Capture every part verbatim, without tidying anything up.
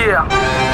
Yeah.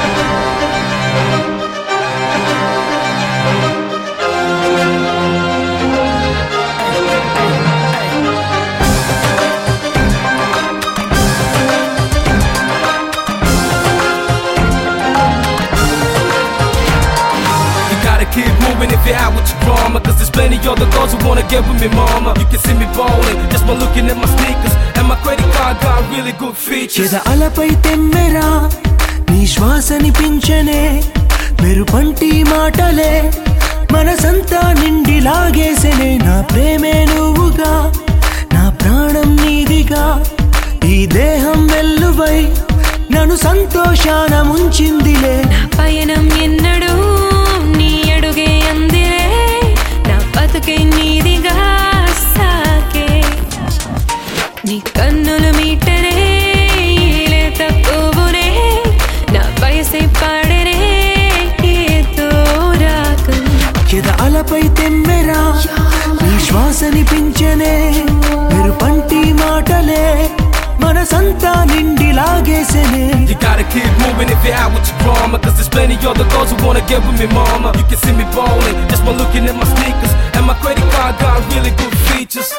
Keep moving if you're out with your drama, cause there's plenty other girls who wanna get with me, mama. You can see me ballin' just by looking at my sneakers, and my credit card got really good features. చెదలపై తెమ్మెరా నీ శ్వాసని పించనే మెరుపంటి మాటలే మనసంతా నిండి లాగేసెనే నా ప్రేమే నువ్వుగా నా ప్రాణం నీదిగా ఈ దేహం వెల్లువై నన్ను సంతోషాన ముంచిందిలే నా పయనం ఎన్నడూ నీ అడుగే అందిరే నా బతుకే నీదిగా సాకే నీ కన్నులు మీటరే లేత పువ్వునే నా వయసే పాడరే ఏదో రాగం చెదలపై తెమ్మెరా నీ శ్వాసని పించనే మెరుపంటి మాటలే మనసంతా నిండి లాగేసెనే. You gotta keep moving if you're out with your drama, cause there's plenty other girls who wanna get with me, mama. You can see me ballin' just by looking at my sneakers, and my credit card got really good features.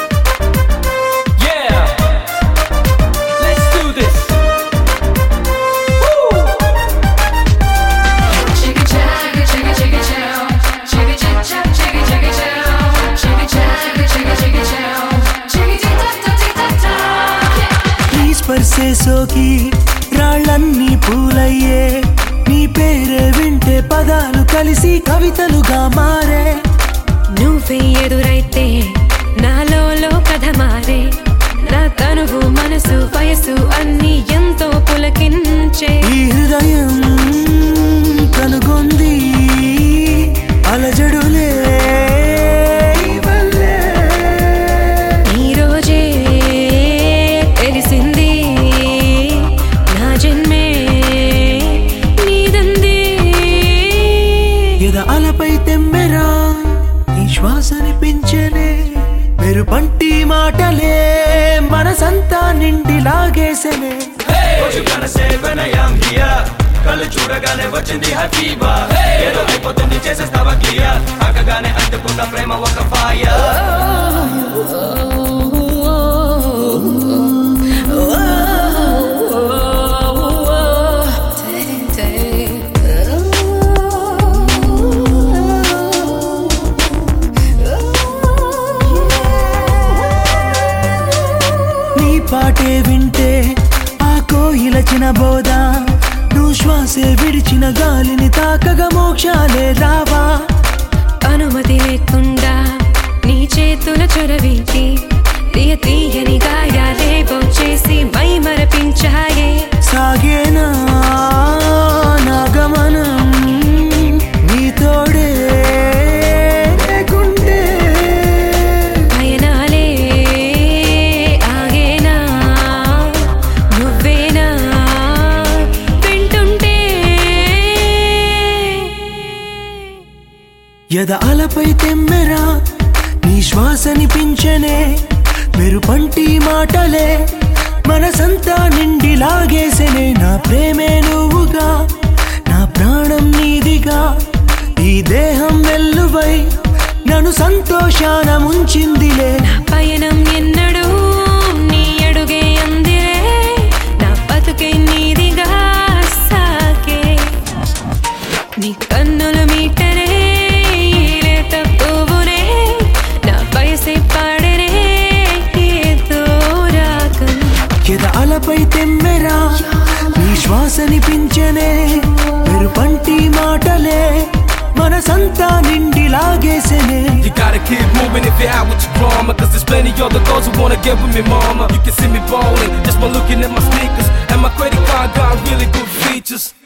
Yeah, let's do this. Woo! Chicka chacka, chicka chicka chow, chicka chick chap, chicka chicka chow, chicka chacka, chicka chicka chow, chicka tick tock tock tick tock tock. నీ స్పర్శే సోకి రాళ్ళన్నీ పూలయ్యే నీ పేరే వింటే పదాలు కలిసి కవితలుగా మారే నువ్వే ఎదురైతే నాలో కథ మారే నా తనువు మనసు వయసు అన్ని ఎంతో పులకించే ఈ హృదయం కనుగొంది అలజడులే వల్లే. ఈ రోజే తెలిసింది నా జన్మే నీదంది ఎద అలపై తెమ్మెరా నీ శ్వాసని పించనే మెరుపంటి మాటలే మనసంతా నిండి లాగేసెనే. What you gonna say when I am here? కళ్ళు చూడగానే వచ్చింది హ్యాపీబా ఏదో అయిపోతుంది చేసేస్తావా క్లియర్ ఆకగానే అంటుకున్న ప్రేమ ఒక ఫైర్ నీ పాటే వింటే ఆ కోయిల చినబోద నువ్వు శ్వాసే విడిచిన గాలిని తాకగా మోక్షాలే రావా అనుమతి లేకుండా నీ చేతుల చొరవించి తీయ తీయని గాయాలేవో చేసి మై మరపించాయే సాగేనా నా గమనం నీ తోడే లేకుంటే పయనాలే ఆగేనా నువ్వేనా వింటుంటే ఎద అలపై తెమ్మెరా నీ శ్వాసని పించనే మెరుపంటి మాటలే మనసంతా నిండి లాగేసెనే నా ప్రేమే నువ్వుగా నా ప్రాణం నీదిగా ఈ దేహం వెల్లువై నన్ను సంతోషాన ముంచిందిలే నా పయనం ఎన్నడూ నీ అడుగే అందిరే నా బతుకే నీదిగా సాకే నీ కన్నులు మీటరే లేత పువ్వునే నా వయసే పాడరే ఏదో రాగం ఎద అలపై తెమ్మెరా నీ శ్వాసని పించనే మెరుపంటి మాటలే మనసంతా నిండి లాగేసెనే. You gotta keep moving if you're out with your drama, cause there's plenty other girls who wanna get with me, mama. You can see me ballin' just by looking at my sneakers, and my credit card got really good features.